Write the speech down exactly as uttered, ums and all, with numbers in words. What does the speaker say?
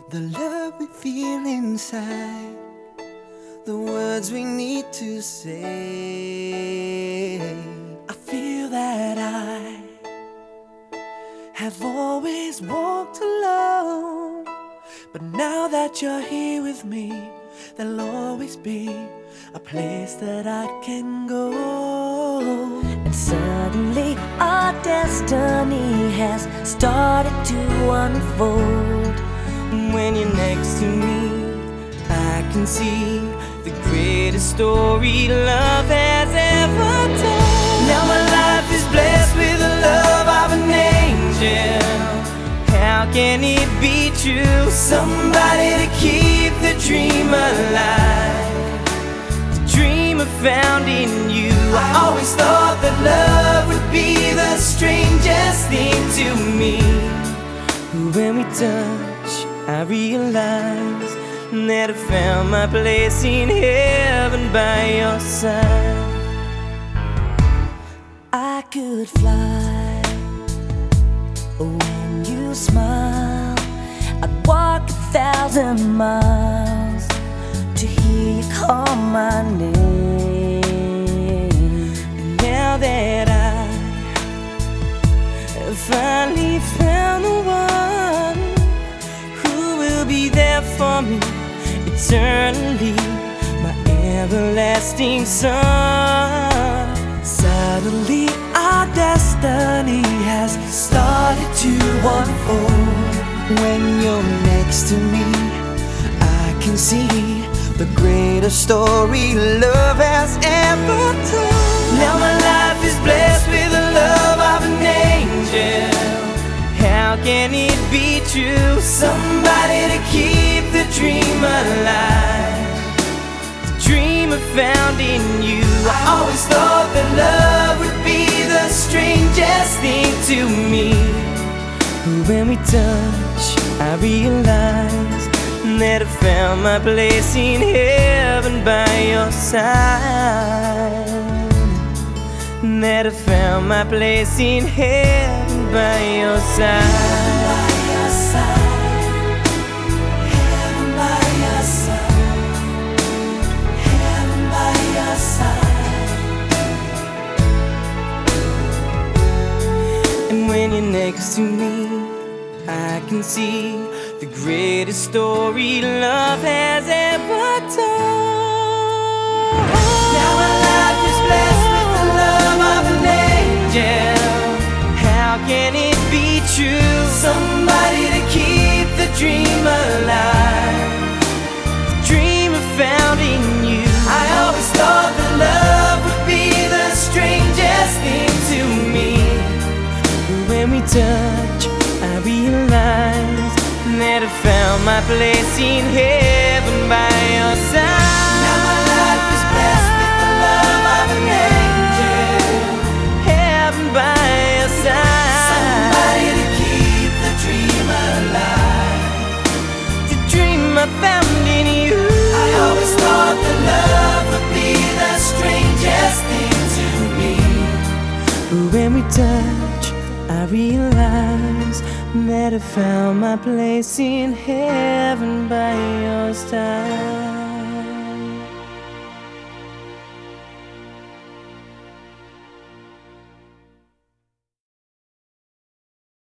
The love we feel inside, the words we need to say. I feel that I have always walked alone, but now that you're here with me, there'll always be a place that I can go. And suddenly our destiny has started to unfold. When you're next to me, I can see the greatest story love has ever told. Now my life is blessed with the love of an angel. How can it be true? Somebody to keep the dream alive, the dream I found in you. I always thought that love would be the strangest thing to me, but when we touch, I realize that I found my place in heaven by your side. I could fly when you smile. I'd walk a thousand miles to hear you call my name. And now that I have finally found the one who will be there for me eternally, my everlasting son. Suddenly our destiny has started to unfold. When you're next to me, I can see the greatest story love has ever told. Now my life is blessed with the love of an angel. How can it be true? Somebody to keep the dream alive, the dream I found in you. I always thought that love would be the strangest thing to me, but when we touch, I realize that I found my place in heaven by your side. That I found my place in heaven by your side. Heaven by your side, heaven by your side. And when you're next to me, I can see the greatest story love has ever told. Now my life is blessed with the love of an angel. How can it be true? Somebody to keep the dream alive, the dream I found in you. I always thought that love would be the strangest thing to me, but when we touch, I realize that I found my place in heaven by your side. Now my life is blessed with the love of an angel. Heaven by your side. Somebody to keep the dream alive, the dream I found in you. I always thought that love would be the strangest thing to me, but when we touch, I realize that I found my place in heaven by your side.